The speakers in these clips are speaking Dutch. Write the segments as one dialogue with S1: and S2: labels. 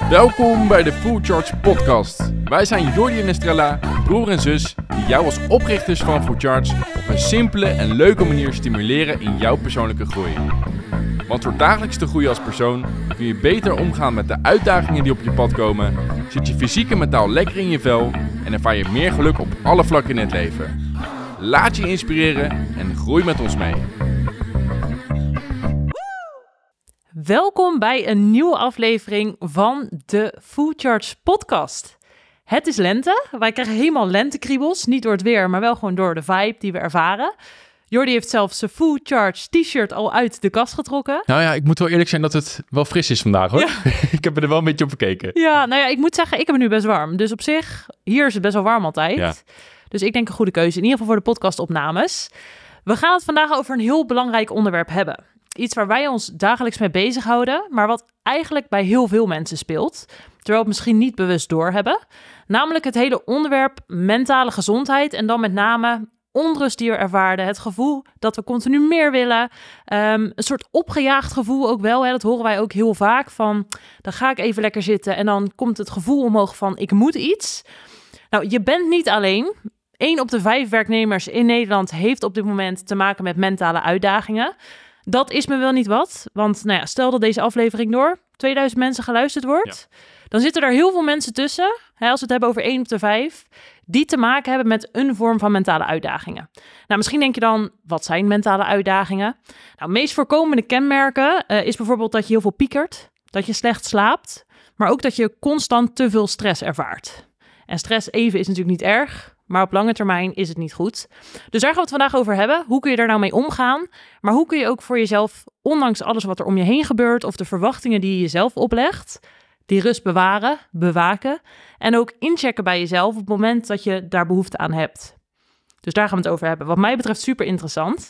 S1: Welkom bij de Full Charge podcast. Wij zijn Jordi en Estrella, broer en zus, die jou als oprichters van Full Charge op een simpele en leuke manier stimuleren in jouw persoonlijke groei. Want door dagelijks te groeien als persoon kun je beter omgaan met de uitdagingen die op je pad komen, zit je fysiek en mentaal lekker in je vel en ervaar je meer geluk op alle vlakken in het leven. Laat je inspireren en groei met ons mee.
S2: Welkom bij een nieuwe aflevering van de Full Charge podcast. Het is lente. Wij krijgen helemaal lentekriebels. Niet door het weer, maar wel gewoon door de vibe die we ervaren. Jordi heeft zelfs zijn Full Charge t-shirt al uit de kast getrokken.
S1: Nou ja, ik moet wel eerlijk zijn dat het wel fris is vandaag hoor.
S2: Ja.
S1: Ik heb er wel een beetje op gekeken.
S2: Ja, nou ja, ik moet zeggen, ik heb het nu best warm. Dus op zich, hier is het best wel warm altijd. Ja. Dus ik denk een goede keuze. In ieder geval voor de podcastopnames. We gaan het vandaag over een heel belangrijk onderwerp hebben. Iets waar wij ons dagelijks mee bezighouden, maar wat eigenlijk bij heel veel mensen speelt, terwijl we het misschien niet bewust doorhebben. Namelijk het hele onderwerp mentale gezondheid en dan met name onrust die we ervaren, het gevoel dat we continu meer willen, een soort opgejaagd gevoel ook wel. Hè? Dat horen wij ook heel vaak van, dan ga ik even lekker zitten en dan komt het gevoel omhoog van ik moet iets. Nou, je bent niet alleen. 1 op de 5 werknemers in Nederland heeft op dit moment te maken met mentale uitdagingen. Dat is me wel niet wat, want nou ja, stel dat deze aflevering door 2000 mensen geluisterd wordt, dan zitten er heel veel mensen tussen, hè, als we het hebben over 1 op de 5, die te maken hebben met een vorm van mentale uitdagingen. Nou, misschien denk je dan, wat zijn mentale uitdagingen? Nou, meest voorkomende kenmerken is bijvoorbeeld dat je heel veel piekert, dat je slecht slaapt, maar ook dat je constant te veel stress ervaart. En stress even is natuurlijk niet erg, maar op lange termijn is het niet goed. Dus daar gaan we het vandaag over hebben. Hoe kun je daar nou mee omgaan? Maar hoe kun je ook voor jezelf, ondanks alles wat er om je heen gebeurt of de verwachtingen die je jezelf oplegt, die rust bewaren, bewaken en ook inchecken bij jezelf op het moment dat je daar behoefte aan hebt. Dus daar gaan we het over hebben. Wat mij betreft super interessant.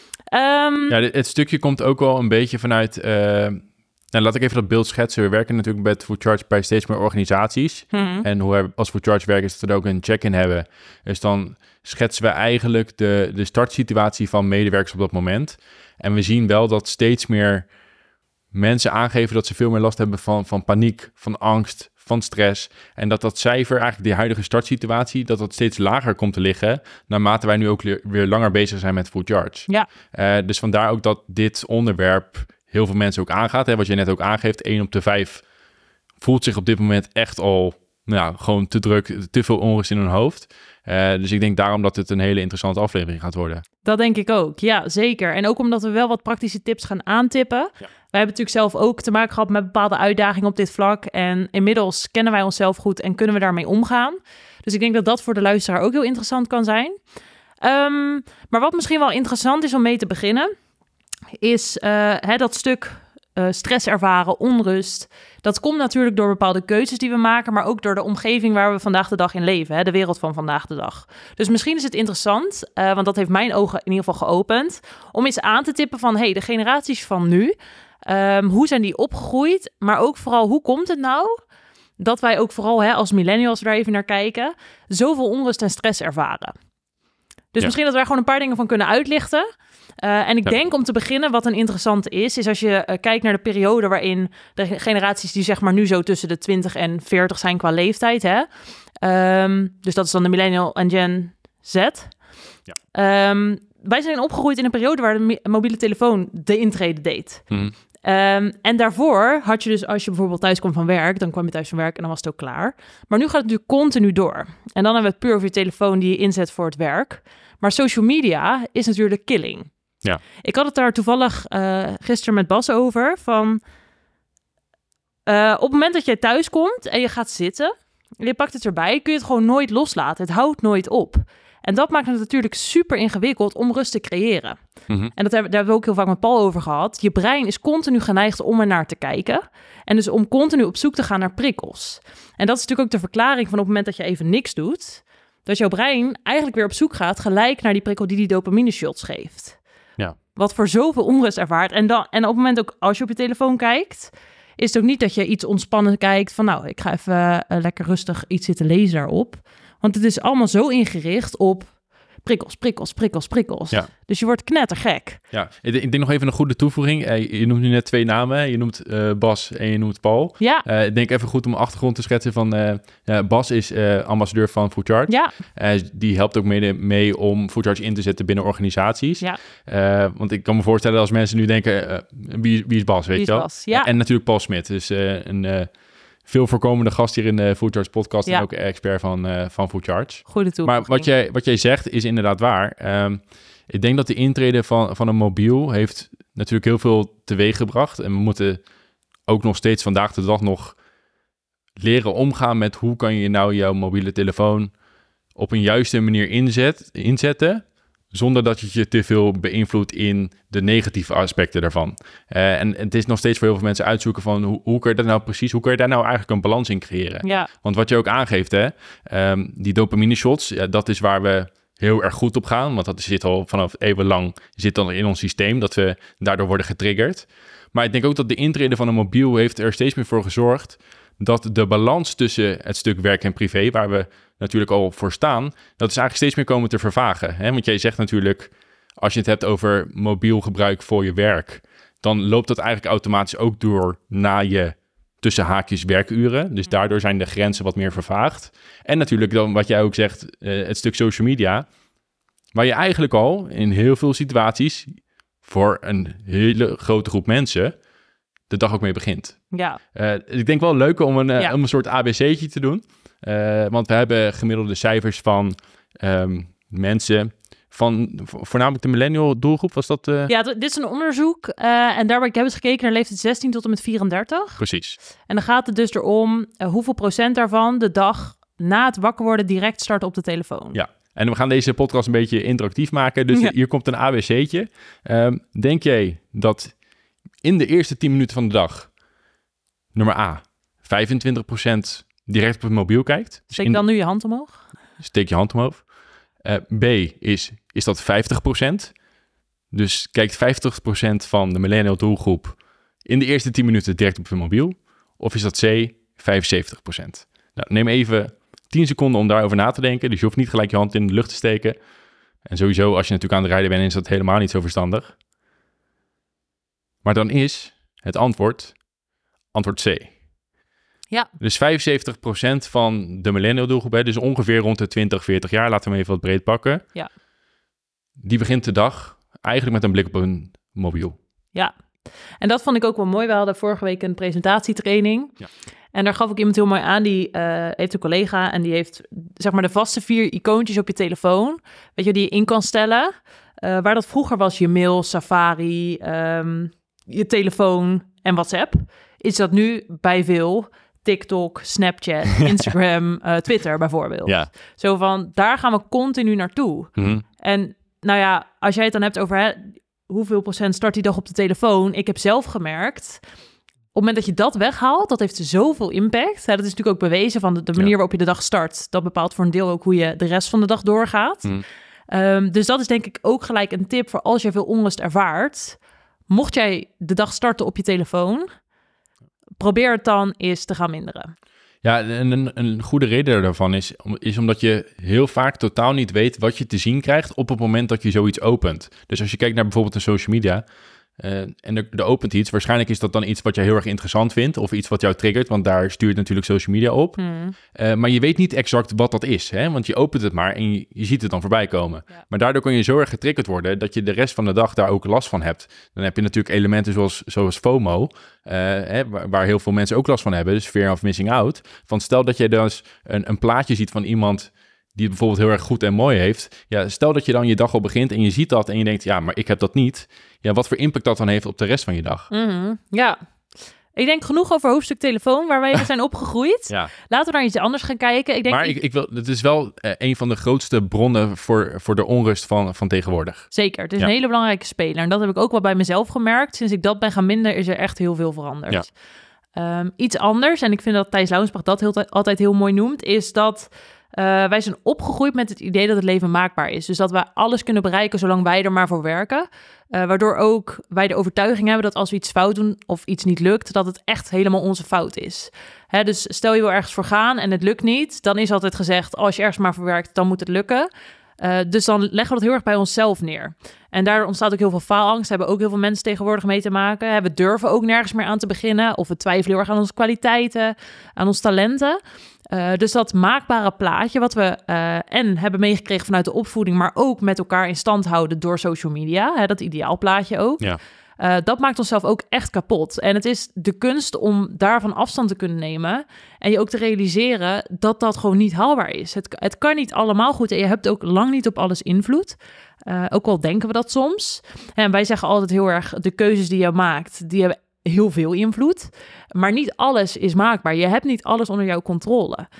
S1: Ja. Het stukje komt ook wel een beetje vanuit... Nou, laat ik even dat beeld schetsen. We werken natuurlijk met Full Charge bij steeds meer organisaties. Mm-hmm. En hoe we als Full Charge werken is dat we er ook een check-in hebben. Dus dan schetsen we eigenlijk de startsituatie van medewerkers op dat moment. En we zien wel dat steeds meer mensen aangeven dat ze veel meer last hebben van paniek, van angst, van stress. En dat cijfer, eigenlijk die huidige startsituatie, dat steeds lager komt te liggen, naarmate wij nu ook weer langer bezig zijn met Full Charge. Ja. Dus vandaar ook dat dit onderwerp heel veel mensen ook aangaat. Hè? Wat je net ook aangeeft, 1 op de 5 voelt zich op dit moment echt al gewoon te druk, te veel onrust in hun hoofd. Dus ik denk daarom dat het een hele interessante aflevering gaat worden.
S2: Dat denk ik ook, ja, zeker. En ook omdat we wel wat praktische tips gaan aantippen. Ja. Wij hebben natuurlijk zelf ook te maken gehad met bepaalde uitdagingen op dit vlak. En inmiddels kennen wij onszelf goed en kunnen we daarmee omgaan. Dus ik denk dat dat voor de luisteraar ook heel interessant kan zijn. Maar wat misschien wel interessant is om mee te beginnen, is dat stuk stress ervaren, onrust. Dat komt natuurlijk door bepaalde keuzes die we maken, maar ook door de omgeving waar we vandaag de dag in leven, hè, de wereld van vandaag de dag. Dus misschien is het interessant, want dat heeft mijn ogen in ieder geval geopend, om eens aan te tippen van, de generaties van nu, hoe zijn die opgegroeid? Maar ook vooral, hoe komt het nou dat wij ook vooral als millennials daar even naar kijken, zoveel onrust en stress ervaren? Dus misschien dat we daar gewoon een paar dingen van kunnen uitlichten. En ik denk om te beginnen wat een interessante is als je kijkt naar de periode waarin de generaties die zeg maar nu zo tussen de 20 en 40 zijn qua leeftijd. Hè? Dus dat is dan de millennial en Gen Z. Ja. Wij zijn opgegroeid in een periode waar de mobiele telefoon de intrede deed. Mm-hmm. En daarvoor had je dus, als je bijvoorbeeld thuis kwam van werk, dan kwam je thuis van werk en dan was het ook klaar. Maar nu gaat het natuurlijk continu door. En dan hebben we het puur over je telefoon die je inzet voor het werk. Maar social media is natuurlijk killing. Ja. Ik had het daar toevallig gisteren met Bas over. Van, op het moment dat jij thuis komt en je gaat zitten, en je pakt het erbij, kun je het gewoon nooit loslaten. Het houdt nooit op. En dat maakt het natuurlijk super ingewikkeld om rust te creëren. Mm-hmm. En daar hebben we ook heel vaak met Paul over gehad. Je brein is continu geneigd om er naar te kijken. En dus om continu op zoek te gaan naar prikkels. En dat is natuurlijk ook de verklaring van op het moment dat je even niks doet, dat jouw brein eigenlijk weer op zoek gaat gelijk naar die prikkel die dopamine shots geeft. Ja. Wat voor zoveel onrust ervaart. En op het moment ook als je op je telefoon kijkt, is het ook niet dat je iets ontspannen kijkt van ik ga even lekker rustig iets zitten lezen daarop. Want het is allemaal zo ingericht op prikkels.
S1: Ja.
S2: Dus je wordt knettergek.
S1: Ja, ik denk nog even een goede toevoeging. Je noemt nu net 2 namen. Je noemt Bas en je noemt Paul.
S2: Ja.
S1: Ik denk even goed om een achtergrond te schetsen van... Bas is ambassadeur van FoodCharge.
S2: Ja.
S1: Die helpt ook mee om FoodCharge in te zetten binnen organisaties.
S2: Ja.
S1: Want ik kan me voorstellen als mensen nu denken... wie is Bas, weet je wel?
S2: Bas? Ja.
S1: En natuurlijk Paul Smit. Dus een veel voorkomende gast hier in de FoodCharge podcast... en ook expert van FoodCharge.
S2: Goede toevoeging.
S1: Maar wat jij zegt is inderdaad waar. Ik denk dat de intrede van een mobiel... heeft natuurlijk heel veel teweeg gebracht. En we moeten ook nog steeds vandaag de dag nog... leren omgaan met hoe kan je nou jouw mobiele telefoon... op een juiste manier inzetten... zonder dat je je te veel beïnvloedt in de negatieve aspecten daarvan. En het is nog steeds voor heel veel mensen uitzoeken van... hoe kun je dat nou precies, hoe kun je daar nou eigenlijk een balans in creëren?
S2: Ja.
S1: Want wat je ook aangeeft, die dopamine shots... dat is waar we heel erg goed op gaan. Want dat zit al vanaf eeuwenlang zit dan in ons systeem... dat we daardoor worden getriggerd. Maar ik denk ook dat de intrede van een mobiel... heeft er steeds meer voor gezorgd... dat de balans tussen het stuk werk en privé... waar we natuurlijk al voor staan... dat is eigenlijk steeds meer komen te vervagen. Hè? Want jij zegt natuurlijk... als je het hebt over mobiel gebruik voor je werk... dan loopt dat eigenlijk automatisch ook door... na je tussen haakjes werkuren. Dus daardoor zijn de grenzen wat meer vervaagd. En natuurlijk dan wat jij ook zegt... het stuk social media... waar je eigenlijk al in heel veel situaties... voor een hele grote groep mensen... de dag ook mee begint.
S2: Ja.
S1: Ik denk wel leuk om een soort ABC'tje te doen. Want we hebben gemiddelde cijfers van mensen... van voornamelijk de millennial doelgroep, was dat?
S2: Ja, dit is een onderzoek. En daarbij hebben we gekeken naar leeftijd 16 tot en met 34.
S1: Precies.
S2: En dan gaat het dus erom hoeveel procent daarvan... de dag na het wakker worden direct starten op de telefoon.
S1: Ja. En we gaan deze podcast een beetje interactief maken. Dus hier komt een ABC'tje. Denk jij dat in de eerste 10 minuten van de dag... nummer A, 25% direct op het mobiel kijkt?
S2: Steek dan nu je hand omhoog.
S1: Steek je hand omhoog. B, is dat 50%? Dus kijkt 50% van de millennial doelgroep... in de eerste 10 minuten direct op het mobiel? Of is dat C, 75%? Nou, neem even 10 seconden om daarover na te denken. Dus je hoeft niet gelijk je hand in de lucht te steken. En sowieso, als je natuurlijk aan het rijden bent... is dat helemaal niet zo verstandig. Maar dan is het antwoord C.
S2: Ja.
S1: Dus 75% van de millennial doelgroep... dus ongeveer rond de 20, 40 jaar... laten we hem even wat breed pakken...
S2: Ja.
S1: Die begint de dag eigenlijk met een blik op een mobiel.
S2: Ja, en dat vond ik ook wel mooi. We hadden vorige week een presentatietraining...
S1: Ja.
S2: En daar gaf ik iemand heel mooi aan, die heeft een collega... en die heeft zeg maar de vaste 4 icoontjes op je telefoon... weet je, die je in kan stellen. Waar dat vroeger was, je mail, Safari, je telefoon en WhatsApp... is dat nu bij veel TikTok, Snapchat, Instagram, Twitter bijvoorbeeld.
S1: Ja.
S2: Zo van, daar gaan we continu naartoe.
S1: Mm-hmm.
S2: En nou ja, als jij het dan hebt over... hoeveel procent start die dag op de telefoon... ik heb zelf gemerkt... op het moment dat je dat weghaalt, dat heeft zoveel impact. Dat is natuurlijk ook bewezen van de manier waarop je de dag start. Dat bepaalt voor een deel ook hoe je de rest van de dag doorgaat. Dus dat is denk ik ook gelijk een tip voor als je veel onrust ervaart. Mocht jij de dag starten op je telefoon, probeer het dan eens te gaan minderen.
S1: Ja, een goede reden daarvan is omdat je heel vaak totaal niet weet wat je te zien krijgt op het moment dat je zoiets opent. Dus als je kijkt naar bijvoorbeeld een social media... en er opent iets, waarschijnlijk is dat dan iets wat je heel erg interessant vindt... of iets wat jou triggert, want daar stuurt natuurlijk social media op. Maar je weet niet exact wat dat is, hè? Want je opent het maar en je ziet het dan voorbij komen. Ja. Maar daardoor kun je zo erg getriggerd worden... dat je de rest van de dag daar ook last van hebt. Dan heb je natuurlijk elementen zoals FOMO... waar heel veel mensen ook last van hebben, dus fear of missing out. Van stel dat je dus een plaatje ziet van iemand... die het bijvoorbeeld heel erg goed en mooi heeft. Ja, stel dat je dan je dag al begint en je ziet dat... en je denkt, ja, maar ik heb dat niet... Ja, wat voor impact dat dan heeft op de rest van je dag.
S2: Ja, ik denk genoeg over hoofdstuk telefoon... waar wij zijn opgegroeid.
S1: Ja.
S2: Laten we naar iets anders gaan kijken.
S1: Het is wel een van de grootste bronnen... voor de onrust van tegenwoordig.
S2: Zeker, het is een hele belangrijke speler. En dat heb ik ook wel bij mezelf gemerkt. Sinds ik dat ben gaan minderen, is er echt heel veel veranderd. Ja. Iets anders, en ik vind dat Thijs Launsbach dat altijd heel mooi noemt... is dat... wij zijn opgegroeid met het idee dat het leven maakbaar is. Dus dat we alles kunnen bereiken zolang wij er maar voor werken. Waardoor ook wij de overtuiging hebben dat als we iets fout doen of iets niet lukt... dat het echt helemaal onze fout is. Dus stel je wil ergens voor gaan en het lukt niet... dan is altijd gezegd, als je ergens maar voor werkt, dan moet het lukken. Dus dan leggen we dat heel erg bij onszelf neer. En daar ontstaat ook heel veel faalangst. Hebben ook heel veel mensen tegenwoordig mee te maken. We durven ook nergens meer aan te beginnen. Of we twijfelen heel erg aan onze kwaliteiten, aan onze talenten. Dus dat maakbare plaatje wat we en hebben meegekregen vanuit de opvoeding, maar ook met elkaar in stand houden door social media. Dat ideaalplaatje ook. Ja. Dat maakt onszelf ook echt kapot. En het is de kunst om daarvan afstand te kunnen nemen en je ook te realiseren dat dat gewoon niet haalbaar is. Het kan niet allemaal goed en je hebt ook lang niet op alles invloed. Ook al denken we dat soms. En wij zeggen altijd heel erg, de keuzes die je maakt, die hebben heel veel invloed. Maar niet alles is maakbaar. Je hebt niet alles onder jouw controle.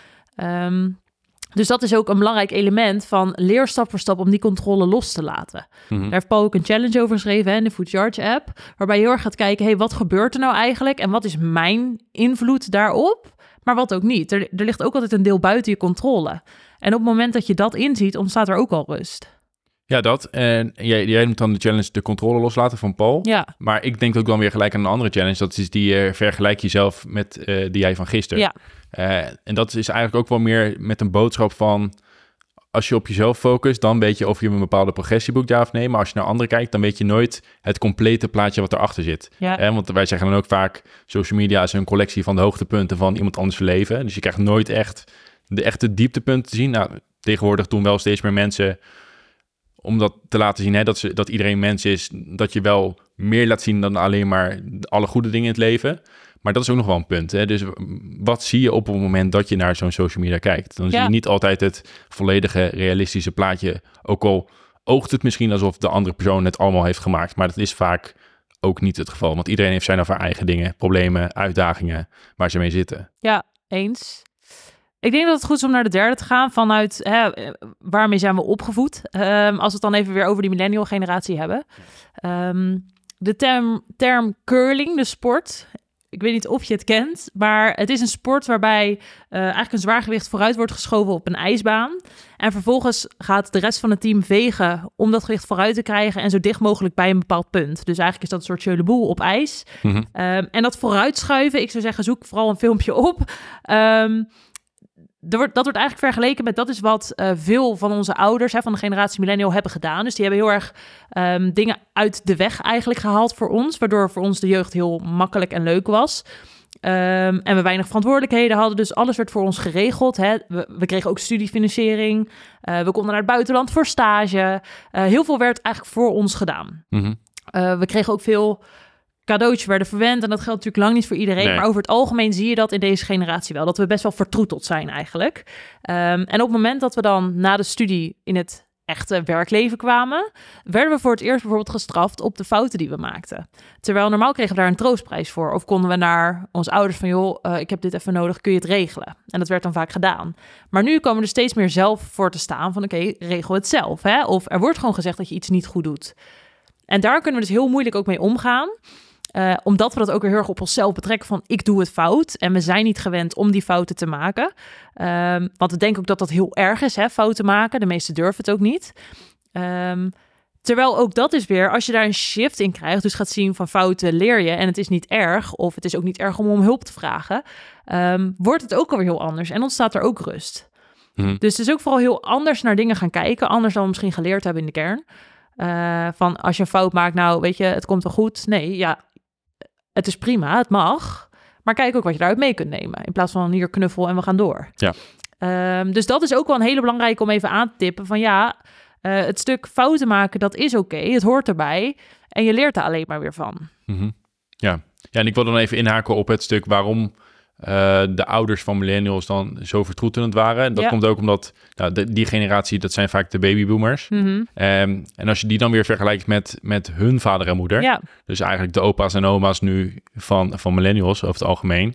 S2: Dus dat is ook een belangrijk element van leer stap voor stap om die controle los te laten. Mm-hmm. Daar heeft Paul ook een challenge over geschreven in de Food Charge app, waarbij je heel erg gaat kijken, wat gebeurt er nou eigenlijk en wat is mijn invloed daarop, maar wat ook niet. Er ligt ook altijd een deel buiten je controle. En op het moment dat je dat inziet, ontstaat er ook al rust.
S1: Ja, dat. En jij noemt dan de challenge de controle loslaten van Paul.
S2: Ja.
S1: Maar ik denk ook dan weer gelijk aan een andere challenge. Dat is die vergelijk jezelf met die jij van gisteren.
S2: Ja.
S1: En dat is eigenlijk ook wel meer met een boodschap van, als je op jezelf focust, dan weet je of je een bepaalde progressie boekt, ja of nee. Maar als je naar anderen kijkt, dan weet je nooit het complete plaatje wat erachter zit.
S2: Ja.
S1: Want wij zeggen dan ook vaak, social media is een collectie van de hoogtepunten van iemand anders leven. Dus je krijgt nooit echt de echte dieptepunten te zien. Nou, tegenwoordig doen wel steeds meer mensen, om dat te laten zien, dat iedereen mens is, dat je wel meer laat zien dan alleen maar alle goede dingen in het leven. Maar dat is ook nog wel een punt. Dus wat zie je op het moment dat je naar zo'n social media kijkt? Dan zie je niet altijd het volledige realistische plaatje. Ook al oogt het misschien alsof de andere persoon het allemaal heeft gemaakt. Maar dat is vaak ook niet het geval. Want iedereen heeft zijn of haar eigen dingen, problemen, uitdagingen waar ze mee zitten.
S2: Ja, eens. Ik denk dat het goed is om naar de derde te gaan vanuit waarmee zijn we opgevoed. Als we het dan even weer over die millennial generatie hebben. De term curling, de sport. Ik weet niet of je het kent, maar het is een sport waarbij eigenlijk een zwaargewicht vooruit wordt geschoven op een ijsbaan. En vervolgens gaat de rest van het team vegen om dat gewicht vooruit te krijgen en zo dicht mogelijk bij een bepaald punt. Dus eigenlijk is dat een soort jeu de boel op ijs. Mm-hmm. En dat vooruitschuiven, ik zou zeggen, zoek vooral een filmpje op. Dat wordt eigenlijk vergeleken met, dat is wat veel van onze ouders, van de generatie millennial, hebben gedaan. Dus die hebben heel erg dingen uit de weg eigenlijk gehaald voor ons, waardoor voor ons de jeugd heel makkelijk en leuk was. En we weinig verantwoordelijkheden hadden, dus alles werd voor ons geregeld. We kregen ook studiefinanciering, we konden naar het buitenland voor stage. Heel veel werd eigenlijk voor ons gedaan. Mm-hmm. We kregen ook veel cadeautjes, werden verwend en dat geldt natuurlijk lang niet voor iedereen. Nee. Maar over het algemeen zie je dat in deze generatie wel, dat we best wel vertroeteld zijn eigenlijk. En op het moment dat we dan na de studie in het echte werkleven kwamen, werden we voor het eerst bijvoorbeeld gestraft op de fouten die we maakten. Terwijl normaal kregen we daar een troostprijs voor. Of konden we naar onze ouders van, joh, ik heb dit even nodig, kun je het regelen? En dat werd dan vaak gedaan. Maar nu komen we er steeds meer zelf voor te staan van, oké, regel het zelf. Of er wordt gewoon gezegd dat je iets niet goed doet. En daar kunnen we dus heel moeilijk ook mee omgaan. Omdat we dat ook weer heel erg op onszelf betrekken van, ik doe het fout en we zijn niet gewend om die fouten te maken. Want we denken ook dat dat heel erg is, fouten maken. De meesten durven het ook niet. Terwijl ook dat is weer, als je daar een shift in krijgt, dus gaat zien van fouten leer je en het is niet erg, of het is ook niet erg om hulp te vragen, wordt het ook alweer heel anders en ontstaat er ook rust. Mm-hmm. Dus het is ook vooral heel anders naar dingen gaan kijken, anders dan we misschien geleerd hebben in de kern. Van als je een fout maakt, nou weet je, het komt wel goed. Nee, ja, het is prima, het mag. Maar kijk ook wat je daaruit mee kunt nemen. In plaats van hier knuffel en we gaan door. Ja. Dus dat is ook wel een hele belangrijke om even aan te tippen. Van het stuk fouten maken, dat is oké. Het hoort erbij. En je leert er alleen maar weer van.
S1: Mm-hmm. Ja, en ik wil dan even inhaken op het stuk waarom de ouders van millennials dan zo vertroetelend waren. En dat komt ook omdat die generatie, dat zijn vaak de babyboomers. Mm-hmm. En als je die dan weer vergelijkt met hun vader en moeder, dus eigenlijk de opa's en oma's nu van millennials over het algemeen,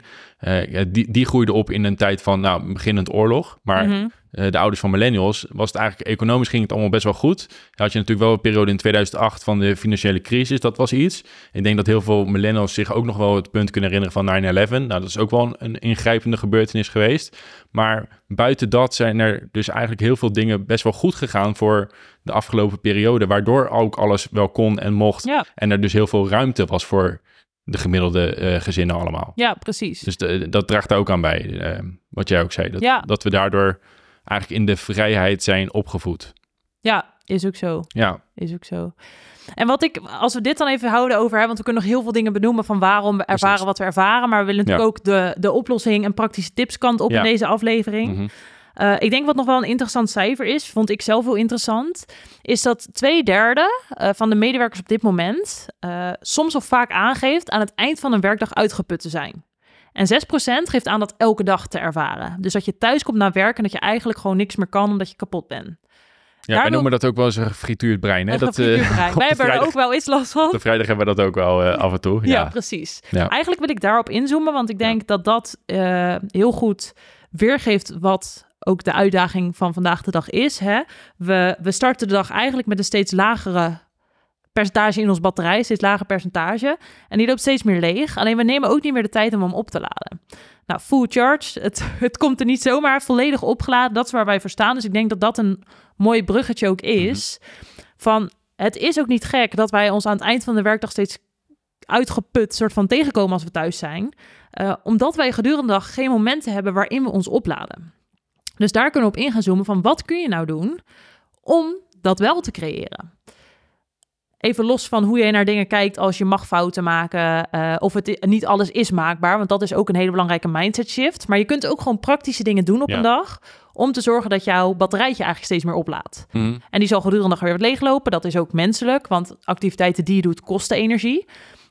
S1: die groeiden op in een tijd van beginnend oorlog. Maar de ouders van millennials was het eigenlijk economisch ging het allemaal best wel goed. Dan had je natuurlijk wel een periode in 2008 van de financiële crisis, dat was iets. Ik denk dat heel veel millennials zich ook nog wel het punt kunnen herinneren van 9/11. Nou, dat is ook wel een ingrijpende gebeurtenis geweest. Maar buiten dat zijn er dus eigenlijk heel veel dingen best wel goed gegaan voor de afgelopen periode, waardoor ook alles wel kon en mocht. Ja. En er dus heel veel ruimte was voor de gemiddelde gezinnen allemaal.
S2: Ja, precies.
S1: Dus dat draagt daar ook aan bij, wat jij ook zei. Dat we daardoor eigenlijk in de vrijheid zijn opgevoed.
S2: Ja, is ook zo.
S1: Ja.
S2: Is ook zo. En als we dit dan even houden over, want we kunnen nog heel veel dingen benoemen van waarom we ervaren wat we ervaren, maar we willen natuurlijk ook de oplossing en praktische tips kant op in deze aflevering. Mm-hmm. Ik denk wat nog wel een interessant cijfer is, vond ik zelf heel interessant, is dat 2/3 van de medewerkers op dit moment soms of vaak aangeeft aan het eind van een werkdag uitgeput te zijn. En 6% geeft aan dat elke dag te ervaren. Dus dat je thuis komt naar werk en dat je eigenlijk gewoon niks meer kan omdat je kapot bent.
S1: Ja, wij noemen dat ook wel eens een gefrituurd brein. Hè?
S2: Wij hebben er ook wel eens last van.
S1: Op de vrijdag hebben we dat ook wel af en toe.
S2: Ja, precies. Ja. Eigenlijk wil ik daarop inzoomen, want ik denk dat heel goed weergeeft wat ook de uitdaging van vandaag de dag is. Hè? We starten de dag eigenlijk met een steeds lagere percentage in ons batterij, steeds lager percentage. En die loopt steeds meer leeg. Alleen we nemen ook niet meer de tijd om hem op te laden. Nou, full charge, het komt er niet zomaar volledig opgeladen. Dat is waar wij voor staan. Dus ik denk dat dat een mooi bruggetje ook is. Van, het is ook niet gek dat wij ons aan het eind van de werkdag steeds uitgeput soort van tegenkomen als we thuis zijn. Omdat wij gedurende de dag geen momenten hebben waarin we ons opladen. Dus daar kunnen we op in gaan zoomen van wat kun je nou doen om dat wel te creëren. Even los van hoe je naar dingen kijkt als je mag fouten maken. Of het niet alles is maakbaar. Want dat is ook een hele belangrijke mindset shift. Maar je kunt ook gewoon praktische dingen doen op een dag. Om te zorgen dat jouw batterijtje eigenlijk steeds meer oplaadt. Mm. En die zal gedurende de dag weer wat leeglopen. Dat is ook menselijk. Want activiteiten die je doet kosten energie.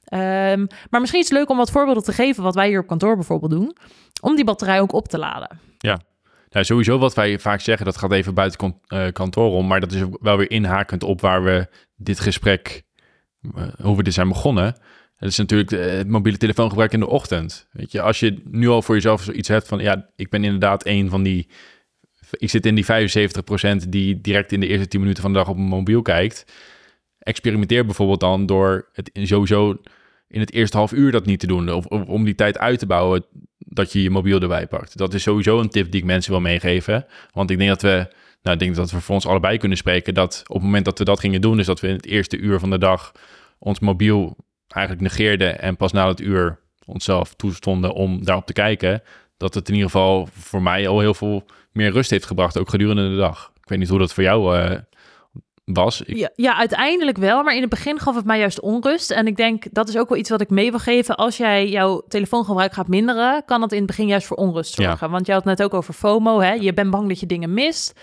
S2: Maar misschien is het leuk om wat voorbeelden te geven. Wat wij hier op kantoor bijvoorbeeld doen. Om die batterij ook op te laden.
S1: Ja. Nou, sowieso wat wij vaak zeggen, dat gaat even buiten kantoor om, maar dat is ook wel weer inhakend op waar we dit gesprek, hoe we dit zijn begonnen. Dat is natuurlijk het mobiele telefoongebruik in de ochtend. Weet je, als je nu al voor jezelf zoiets hebt van, ja, ik ben inderdaad een van die, ik zit in die 75% die direct in de eerste 10 minuten van de dag op een mobiel kijkt. Experimenteer bijvoorbeeld dan door het sowieso in het eerste half uur dat niet te doen, of om die tijd uit te bouwen, dat je je mobiel erbij pakt. Dat is sowieso een tip die ik mensen wil meegeven. Want ik denk dat we voor ons allebei kunnen spreken dat op het moment dat we dat gingen doen, dus dat we in het eerste uur van de dag ons mobiel eigenlijk negeerden en pas na het uur onszelf toestonden om daarop te kijken, dat het in ieder geval voor mij al heel veel meer rust heeft gebracht, ook gedurende de dag. Ik weet niet hoe dat voor jou was.
S2: Ja, uiteindelijk wel, maar in het begin gaf het mij juist onrust. En ik denk, dat is ook wel iets wat ik mee wil geven. Als jij jouw telefoongebruik gaat minderen, kan dat in het begin juist voor onrust zorgen. Ja. Want je had het net ook over FOMO, hè? Je bent bang dat je dingen mist.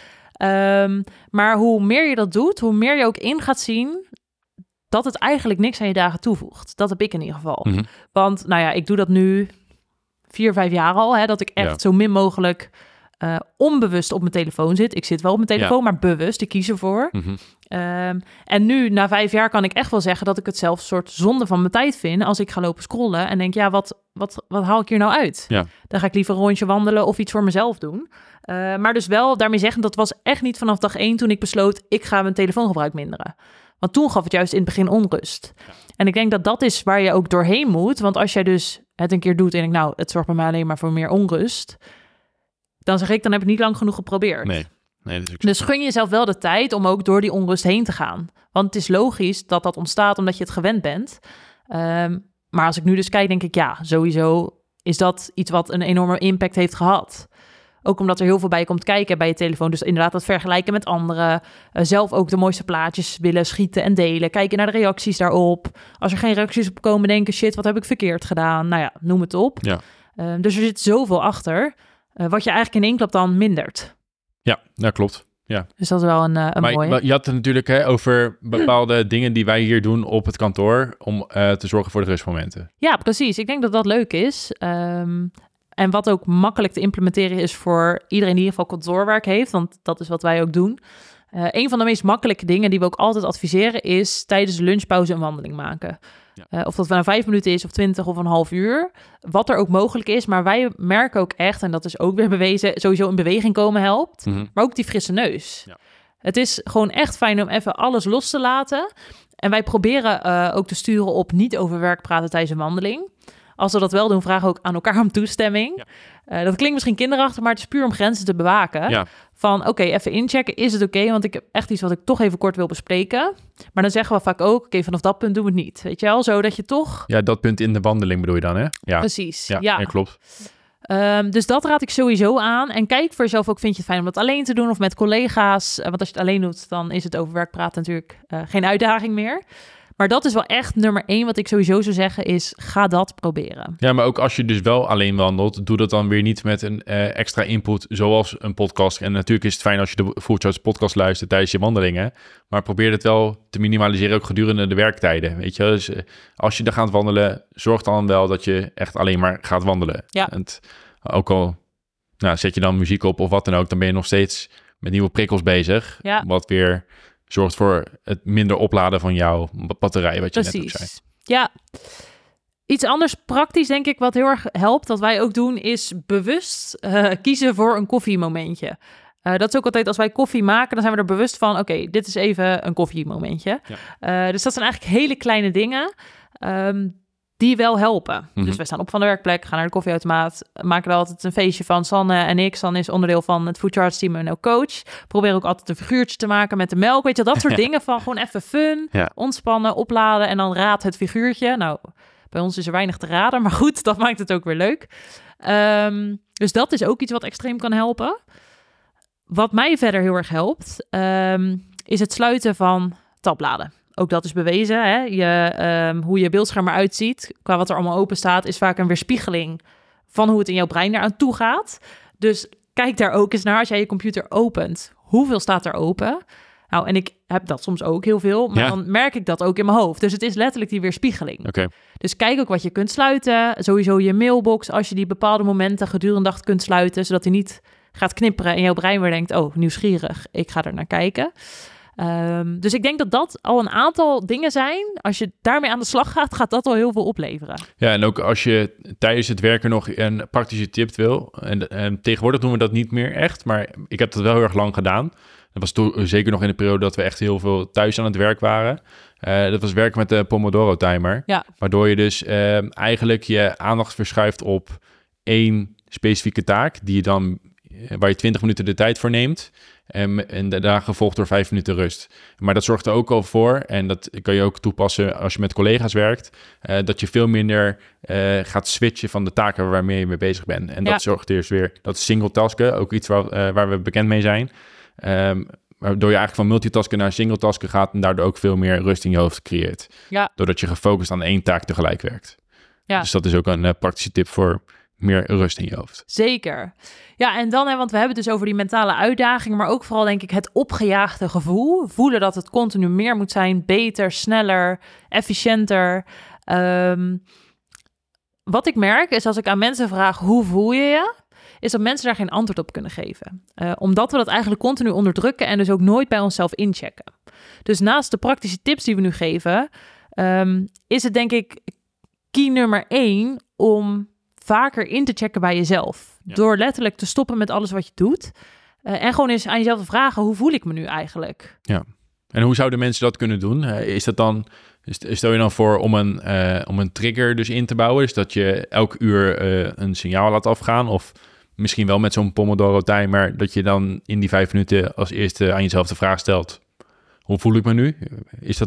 S2: Maar hoe meer je dat doet, hoe meer je ook in gaat zien dat het eigenlijk niks aan je dagen toevoegt. Dat heb ik in ieder geval. Mm-hmm. Want, ik doe dat nu 4-5 jaar al, hè, dat ik echt zo min mogelijk onbewust op mijn telefoon zit. Ik zit wel op mijn telefoon, maar bewust. Ik kies ervoor. Mm-hmm. En nu, na 5 jaar, kan ik echt wel zeggen dat ik het zelf een soort zonde van mijn tijd vind als ik ga lopen scrollen en denk, ja, wat haal ik hier nou uit? Ja. Dan ga ik liever een rondje wandelen of iets voor mezelf doen. Maar dus wel daarmee zeggen, dat was echt niet vanaf dag 1 toen ik besloot, ik ga mijn telefoongebruik minderen. Want toen gaf het juist in het begin onrust. Ja. En ik denk dat dat is waar je ook doorheen moet. Want als jij dus het een keer doet en ik, het zorgt bij mij alleen maar voor meer onrust, dan zeg ik, dan heb ik niet lang genoeg geprobeerd.
S1: Nee, dat is ook
S2: dus gun jezelf wel de tijd om ook door die onrust heen te gaan. Want het is logisch dat dat ontstaat omdat je het gewend bent. Maar als ik nu dus kijk, denk ik, ja, sowieso is dat iets wat een enorme impact heeft gehad. Ook omdat er heel veel bij komt kijken bij je telefoon. Dus inderdaad dat vergelijken met anderen. Zelf ook de mooiste plaatjes willen schieten en delen. Kijken naar de reacties daarop. Als er geen reacties op komen, denken, shit, wat heb ik verkeerd gedaan? Noem het op. Ja. Dus er zit zoveel achter, wat je eigenlijk in één klap dan mindert.
S1: Ja, dat klopt. Ja.
S2: Dus dat is wel een mooie.
S1: Maar je had het natuurlijk over bepaalde dingen die wij hier doen op het kantoor om te zorgen voor de rustmomenten.
S2: Ja, precies. Ik denk dat dat leuk is. En wat ook makkelijk te implementeren is voor iedereen die in ieder geval kantoorwerk heeft, want dat is wat wij ook doen. Een van de meest makkelijke dingen die we ook altijd adviseren is tijdens de lunchpauze een wandeling maken. Ja. Of dat nou 5 minuten is of 20 of een half uur. Wat er ook mogelijk is. Maar wij merken ook echt, en dat is ook weer bewezen, sowieso in beweging komen helpt. Mm-hmm. Maar ook die frisse neus. Ja. Het is gewoon echt fijn om even alles los te laten. En wij proberen ook te sturen op niet over werk praten tijdens een wandeling. Als we dat wel doen, vragen we ook aan elkaar om toestemming. Ja. Dat klinkt misschien kinderachtig, maar het is puur om grenzen te bewaken. Ja. Van oké, even inchecken, is het oké? Want ik heb echt iets wat ik toch even kort wil bespreken. Maar dan zeggen we vaak ook, oké, vanaf dat punt doen we het niet. Weet je wel, zodat je toch...
S1: Ja, dat punt in de wandeling bedoel je dan, hè? Ja.
S2: Precies,
S1: ja. Klopt.
S2: Dus dat raad ik sowieso aan. En kijk voor jezelf ook, vind je het fijn om dat alleen te doen of met collega's? Want als je het alleen doet, dan is het over werk praten natuurlijk geen uitdaging meer. Maar dat is wel echt nummer 1 wat ik sowieso zou zeggen is, ga dat proberen.
S1: Ja, maar ook als je dus wel alleen wandelt, doe dat dan weer niet met een extra input zoals een podcast. En natuurlijk is het fijn als je de Full Charge podcast luistert tijdens je wandelingen. Maar probeer het wel te minimaliseren ook gedurende de werktijden. Weet je, dus als je dan gaat wandelen, zorg dan wel dat je echt alleen maar gaat wandelen.
S2: Ja.
S1: En ook al zet je dan muziek op of wat dan ook, dan ben je nog steeds met nieuwe prikkels bezig.
S2: Ja.
S1: Wat weer zorgt voor het minder opladen van jouw batterij, wat je net ook zei.
S2: Ja. Iets anders praktisch, denk ik, wat heel erg helpt, wat wij ook doen, is bewust kiezen voor een koffiemomentje. Dat is ook altijd, als wij koffie maken, dan zijn we er bewust van, oké, dit is even een koffiemomentje. Ja. Dus dat zijn eigenlijk hele kleine dingen die wel helpen. Mm-hmm. Dus wij staan op van de werkplek, gaan naar de koffieautomaat, maken er altijd een feestje van. Sanne en ik, Sanne is onderdeel van het Food Charge team en ook coach. Probeer ook altijd een figuurtje te maken met de melk. Weet je, dat soort dingen van gewoon even fun, ontspannen, opladen en dan raad het figuurtje. Nou, bij ons is er weinig te raden, maar goed, dat maakt het ook weer leuk. Dus dat is ook iets wat extreem kan helpen. Wat mij verder heel erg helpt, is het sluiten van tabbladen. Ook dat is bewezen. Hè? Hoe je beeldscherm eruit ziet, qua wat er allemaal open staat, is vaak een weerspiegeling van hoe het in jouw brein eraan toe gaat. Dus kijk daar ook eens naar als jij je computer opent. Hoeveel staat er open? Nou, en ik heb dat soms ook heel veel, maar dan merk ik dat ook in mijn hoofd. Dus het is letterlijk die weerspiegeling.
S1: Okay.
S2: Dus kijk ook wat je kunt sluiten. Sowieso je mailbox, als je die bepaalde momenten gedurende de dag kunt sluiten, zodat hij niet gaat knipperen en jouw brein weer denkt, oh, nieuwsgierig, ik ga er naar kijken. Dus ik denk dat dat al een aantal dingen zijn. Als je daarmee aan de slag gaat, gaat dat al heel veel opleveren. Ja,
S1: en ook als je tijdens het werken nog een praktische tip wil. En tegenwoordig doen we dat niet meer echt, maar ik heb dat wel heel erg lang gedaan. Dat was zeker nog in de periode dat we echt heel veel thuis aan het werk waren. Dat was werken met de Pomodoro-timer. Ja. Waardoor je dus eigenlijk je aandacht verschuift op 1 specifieke taak, die je dan, waar je 20 minuten de tijd voor neemt. En daarna gevolgd door 5 minuten rust. Maar dat zorgt er ook al voor, en dat kan je ook toepassen als je met collega's werkt, dat je veel minder gaat switchen van de taken waarmee je mee bezig bent. En dat zorgt dus weer, dat is single tasken, ook iets waar we bekend mee zijn. Waardoor je eigenlijk van multitasken naar single tasken gaat en daardoor ook veel meer rust in je hoofd creëert. Ja. Doordat je gefocust aan 1 taak tegelijk werkt. Ja. Dus dat is ook een praktische tip voor meer rust in je hoofd.
S2: Zeker. Ja, en dan, want we hebben het dus over die mentale uitdaging, maar ook vooral denk ik het opgejaagde gevoel. Voelen dat het continu meer moet zijn, beter, sneller, efficiënter. Wat ik merk is als ik aan mensen vraag, hoe voel je je? Is dat mensen daar geen antwoord op kunnen geven. Omdat we dat eigenlijk continu onderdrukken en dus ook nooit bij onszelf inchecken. Dus naast de praktische tips die we nu geven, is het denk ik key nummer 1 om vaker in te checken bij jezelf. Ja. Door letterlijk te stoppen met alles wat je doet. En gewoon eens aan jezelf te vragen, hoe voel ik me nu eigenlijk?
S1: Ja. En hoe zouden mensen dat kunnen doen? Is dat dan, stel je dan voor om een trigger dus in te bouwen? Dus dat je elk uur een signaal laat afgaan? Of misschien wel met zo'n Pomodoro-timer, dat je dan in die 5 minuten als eerste aan jezelf de vraag stelt, hoe voel ik me nu? Is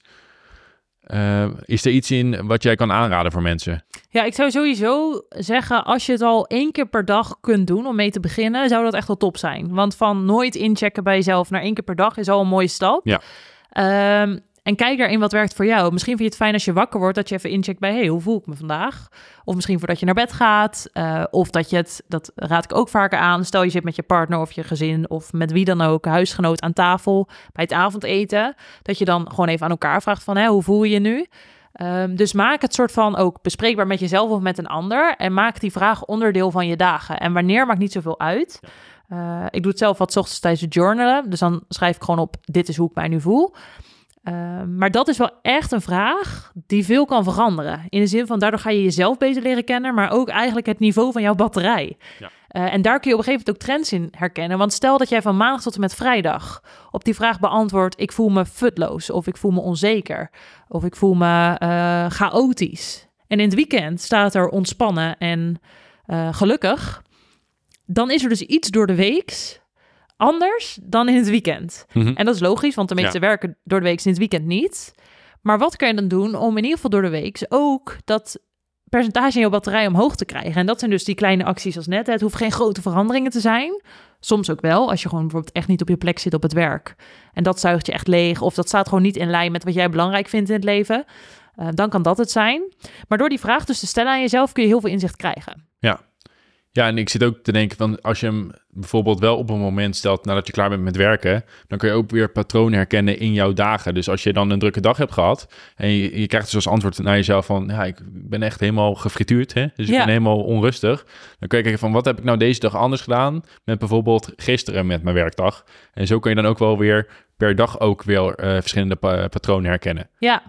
S1: er iets in wat jij kan aanraden voor mensen?
S2: Ja, ik zou sowieso zeggen, als je het al 1 keer per dag kunt doen om mee te beginnen, zou dat echt wel top zijn. Want van nooit inchecken bij jezelf naar 1 keer per dag is al een mooie stap. Ja. En kijk daarin wat werkt voor jou. Misschien vind je het fijn als je wakker wordt, dat je even incheckt bij, hey, hoe voel ik me vandaag? Of misschien voordat je naar bed gaat. Of dat je dat raad ik ook vaker aan. Stel je zit met je partner of je gezin of met wie dan ook, huisgenoot aan tafel bij het avondeten. Dat je dan gewoon even aan elkaar vraagt van, hoe voel je je nu? Dus maak het soort van ook bespreekbaar met jezelf of met een ander. En maak die vraag onderdeel van je dagen. En wanneer maakt niet zoveel uit. Ik doe het zelf wat 's ochtends tijdens het journalen. Dus dan schrijf ik gewoon op, dit is hoe ik mij nu voel. Maar dat is wel echt een vraag die veel kan veranderen. In de zin van, daardoor ga je jezelf beter leren kennen, maar ook eigenlijk het niveau van jouw batterij. Ja. En daar kun je op een gegeven moment ook trends in herkennen. Want stel dat jij van maandag tot en met vrijdag op die vraag beantwoordt, ik voel me futloos, of ik voel me onzeker, of ik voel me chaotisch. En in het weekend staat er ontspannen en gelukkig. Dan is er dus iets door de weeks anders dan in het weekend. Mm-hmm. En dat is logisch, want de meeste werken door de week in het weekend niet. Maar wat kan je dan doen om in ieder geval door de week ook dat percentage in je batterij omhoog te krijgen. En dat zijn dus die kleine acties als net. Het hoeft geen grote veranderingen te zijn. Soms ook wel, als je gewoon bijvoorbeeld echt niet op je plek zit op het werk. En dat zuigt je echt leeg. Of dat staat gewoon niet in lijn met wat jij belangrijk vindt in het leven. Dan kan dat het zijn. Maar door die vraag dus te stellen aan jezelf kun je heel veel inzicht krijgen.
S1: Ja, en ik zit ook te denken van als je hem bijvoorbeeld wel op een moment stelt nadat je klaar bent met werken, dan kun je ook weer patronen herkennen in jouw dagen. Dus als je dan een drukke dag hebt gehad en je krijgt dus als antwoord naar jezelf van ja, ik ben echt helemaal gefrituurd, hè? Dus ik ben helemaal onrustig. Dan kun je kijken van wat heb ik nou deze dag anders gedaan met bijvoorbeeld gisteren met mijn werkdag. En zo kun je dan ook wel weer per dag ook weer verschillende patronen herkennen.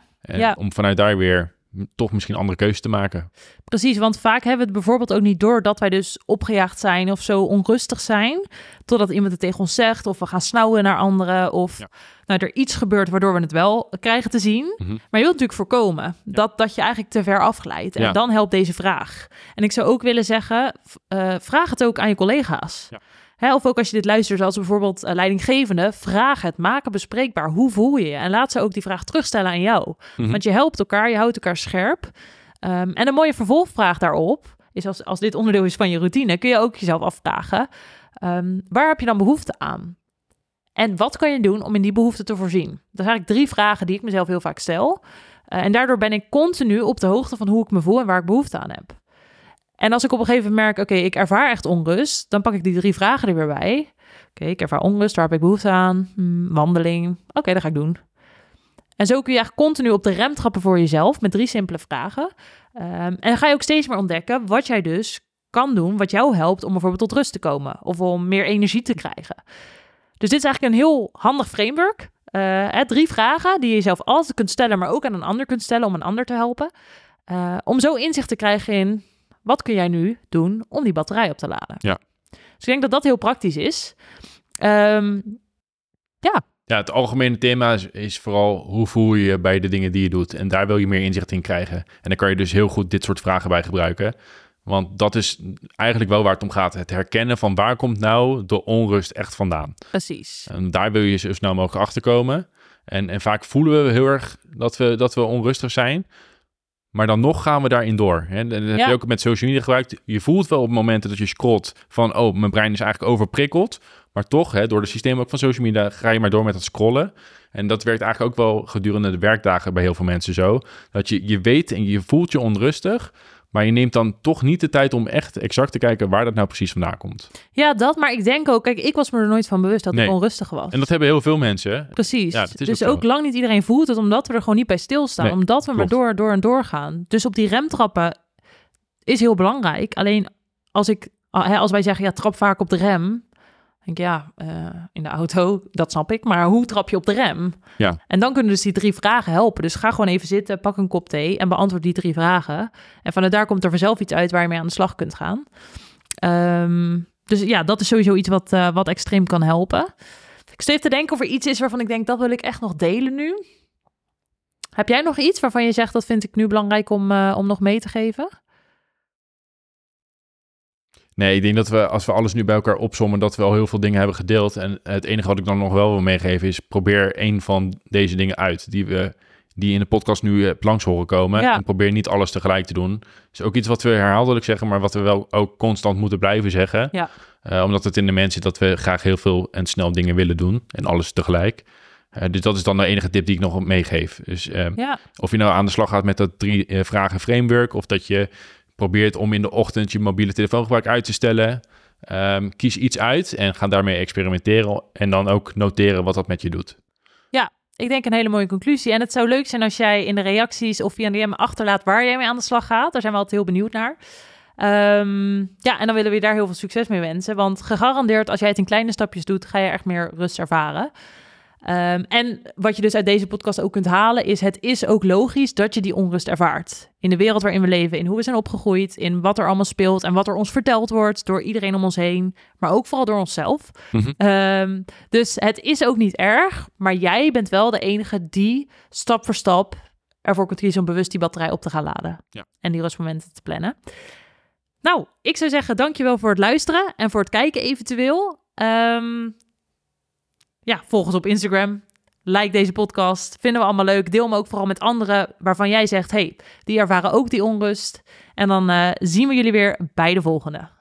S1: Om vanuit daar weer toch misschien andere keuzes te maken.
S2: Precies, want vaak hebben we het bijvoorbeeld ook niet door dat wij dus opgejaagd zijn of zo onrustig zijn, totdat iemand het tegen ons zegt of we gaan snauwen naar anderen of er iets gebeurt waardoor we het wel krijgen te zien. Maar je wilt natuurlijk voorkomen dat je eigenlijk te ver afglijdt. En dan helpt deze vraag. En ik zou ook willen zeggen, vraag het ook aan je collega's. Of ook als je dit luistert als bijvoorbeeld leidinggevende, vraag het, maak het bespreekbaar. Hoe voel je je? En laat ze ook die vraag terugstellen aan jou. Want je helpt elkaar, je houdt elkaar scherp. En een mooie vervolgvraag daarop is als dit onderdeel is van je routine, kun je ook jezelf afvragen, waar heb je dan behoefte aan? En wat kan je doen om in die behoefte te voorzien? Dat zijn eigenlijk 3 vragen die ik mezelf heel vaak stel. En daardoor ben ik continu op de hoogte van hoe ik me voel en waar ik behoefte aan heb. En als ik op een gegeven moment merk, ik ervaar echt onrust, dan pak ik die 3 vragen er weer bij. Ik ervaar onrust, waar heb ik behoefte aan? Wandeling. Dat ga ik doen. En zo kun je eigenlijk continu op de rem trappen voor jezelf met 3 simpele vragen. En dan ga je ook steeds meer ontdekken wat jij dus kan doen, wat jou helpt om bijvoorbeeld tot rust te komen of om meer energie te krijgen. Dus dit is eigenlijk een heel handig framework. 3 vragen die je jezelf altijd kunt stellen, maar ook aan een ander kunt stellen om een ander te helpen. Om zo inzicht te krijgen in wat kun jij nu doen om die batterij op te laden.
S1: Ja.
S2: Dus ik denk dat dat heel praktisch is.
S1: Ja, het algemene thema is vooral hoe voel je je bij de dingen die je doet. En daar wil je meer inzicht in krijgen. En dan kan je dus heel goed dit soort vragen bij gebruiken. Want dat is eigenlijk wel waar het om gaat. Het herkennen van waar komt nou de onrust echt vandaan.
S2: Precies.
S1: En daar wil je zo snel mogelijk achter komen. En vaak voelen we heel erg dat we onrustig zijn. Maar dan nog gaan we daarin door. Hè? Dat heb je ook met social media gebruikt. Je voelt wel op momenten dat je scrolt van mijn brein is eigenlijk overprikkeld. Maar toch, door de systeem ook van social media, ga je maar door met het scrollen. En dat werkt eigenlijk ook wel gedurende de werkdagen bij heel veel mensen zo. Dat je weet en je voelt je onrustig, maar je neemt dan toch niet de tijd om echt exact te kijken waar dat nou precies vandaan komt.
S2: Ja, maar ik denk ook, ik was me er nooit van bewust dat ik onrustig was.
S1: En dat hebben heel veel mensen.
S2: Precies. Ja, dus ook lang niet iedereen voelt het, omdat we er gewoon niet bij stilstaan. Nee, omdat we maar door gaan. Dus op die remtrappen is heel belangrijk. Alleen als wij zeggen, trap vaak op de rem, denk ik, in de auto, dat snap ik. Maar hoe trap je op de rem? Ja. En dan kunnen dus die 3 vragen helpen. Dus ga gewoon even zitten, pak een kop thee en beantwoord die 3 vragen. En vanuit daar komt er vanzelf iets uit waar je mee aan de slag kunt gaan. Dus dat is sowieso iets wat extreem kan helpen. Ik zit even te denken of er iets is waarvan ik denk, dat wil ik echt nog delen nu. Heb jij nog iets waarvan je zegt, dat vind ik nu belangrijk om nog mee te geven?
S1: Nee, ik denk dat we, als we alles nu bij elkaar opsommen, dat we al heel veel dingen hebben gedeeld. En het enige wat ik dan nog wel wil meegeven is, probeer 1 van deze dingen uit die in de podcast nu langs horen komen. Ja. En probeer niet alles tegelijk te doen. Dat is ook iets wat we herhaaldelijk zeggen, maar wat we wel ook constant moeten blijven zeggen. Ja. Omdat het in de mens zit dat we graag heel veel en snel dingen willen doen en alles tegelijk. Dus dat is dan de enige tip die ik nog meegeef. Dus of je nou aan de slag gaat met dat 3 vragen framework, of dat je probeert om in de ochtend je mobiele telefoongebruik uit te stellen. Kies iets uit en ga daarmee experimenteren. En dan ook noteren wat dat met je doet. Ja,
S2: ik denk een hele mooie conclusie. En het zou leuk zijn als jij in de reacties of via een DM achterlaat waar jij mee aan de slag gaat. Daar zijn we altijd heel benieuwd naar. En dan willen we je daar heel veel succes mee wensen. Want gegarandeerd, als jij het in kleine stapjes doet, ga je echt meer rust ervaren. En wat je dus uit deze podcast ook kunt halen is, het is ook logisch dat je die onrust ervaart. In de wereld waarin we leven, in hoe we zijn opgegroeid, in wat er allemaal speelt en wat er ons verteld wordt door iedereen om ons heen, maar ook vooral door onszelf. Mm-hmm. Dus het is ook niet erg, maar jij bent wel de enige die stap voor stap ervoor kunt kiezen om bewust die batterij op te gaan laden. Ja. En die rustmomenten te plannen. Nou, ik zou zeggen dankjewel voor het luisteren en voor het kijken eventueel. Volg ons op Instagram, Like deze podcast. Vinden we allemaal leuk. Deel hem ook vooral met anderen waarvan jij zegt, hey, die ervaren ook die onrust. En dan zien we jullie weer bij de volgende.